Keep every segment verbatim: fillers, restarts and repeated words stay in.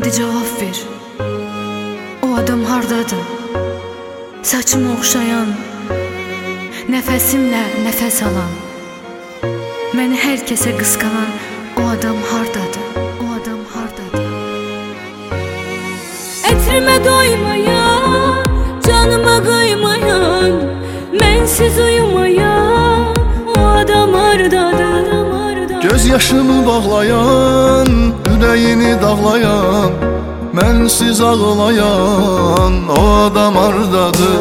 De cavab ver. O adam hardadır? Saçımı oxşayan, nəfəsimlə nəfəs alan, məni hər kəsə qısqanan o adam hardadır? O adam hardadır? Ətrime doymayan, canıma kıymayan, mənsiz uyumayan o adam hardadır? Göz yaşımı bağlayan, ürəyini dağlayan, mənsiz ağlayan o adam hardadır?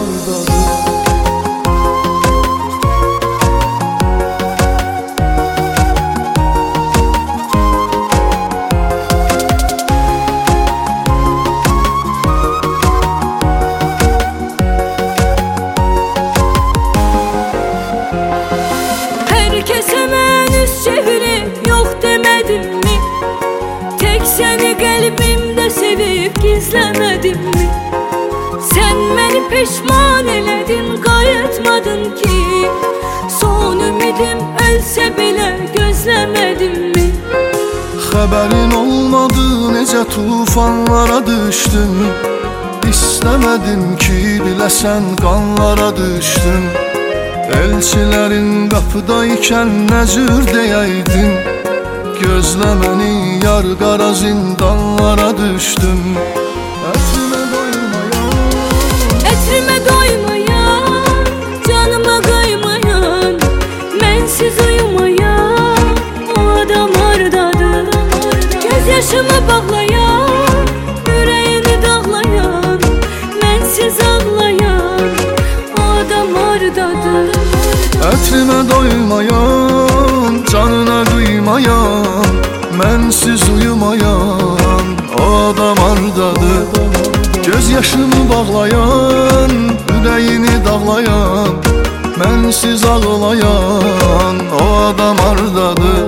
Herkese mən üz çevirip yok demedim mi? Tek seni kalbimde sevip gizlemedim mi? Sen beni pişman eledin, qayıtmadın ki. Son ümidim ölse bile gözlemedim mi? Xəbərin olmadı, necə tufanlara düşdüm. İstəmədim ki, biləsən qanlara düşdüm. Elçilərin qapıdaykən nə cür deyəydin? Gözlə məni, yar qara zindanlara düşdüm. Ətrimə doymayan, Ətrime doymayan, canıma kıymayan, mənsiz uyumayan o adam hardadır? Göz yaşımı bağlayan, yüreğini dağlayan, mənsiz ağlayan o adam hardadır? ətrimə doymayan, canına qıymayan, mənsiz uyumayan o adam hardadır? Göz yaşımı bağlayan, ürəyini dağlayan, mənsiz ağlayan o adam hardadır?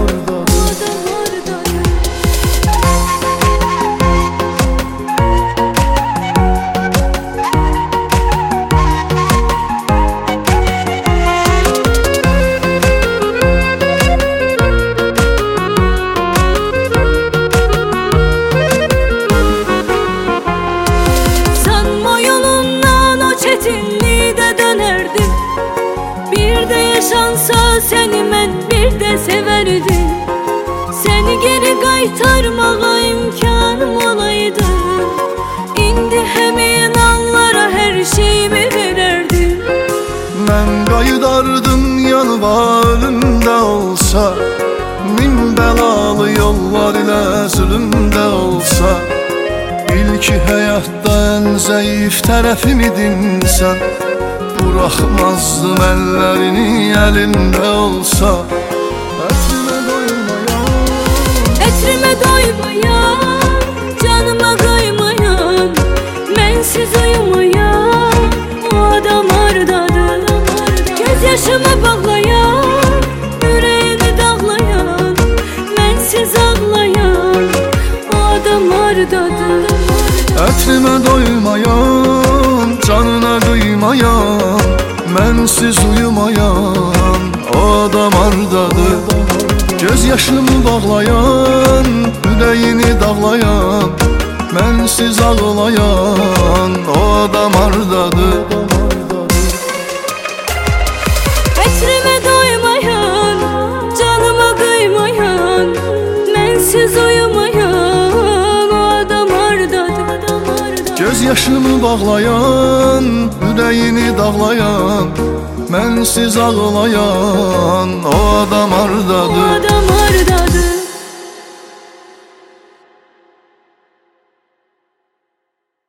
Yaşansa seni mən bir də severdim. Seni geri qaytarmağa imkanım olaydı. İndi həmin anlara hər şeyimi verərdim. Mən qayıdardım yanıma ölümdə olsa, min bəlalı yollar ilə zülümdə olsa. Bil ki həyatda ən zəif tərəfim idin sən. Buraxmazdım əllərini əlimdə olsa. Ətrimə doymayan, Ətrime doymayan, canıma kıymayan, mənsiz uyumayan o adam hardadır? Göz yaşımı bağlayan, yüreğini dağlayan, mənsiz ağlayan o adam hardadır? ətrimə doymayan, canına qıymayan, mənsiz uyumayan o adam hardadır? Göz yaşımı bağlayan, ürəyini dağlayan, mənsiz ağlayan o adam hardadır? Ətrime doymayan, canıma kıymayan, mənsiz uyumayan o adam hardadır? Göz yaşımı bağlayan, ürəyini dağlayan, mənsiz ağlayan o adam hardadır? O adam hardadır?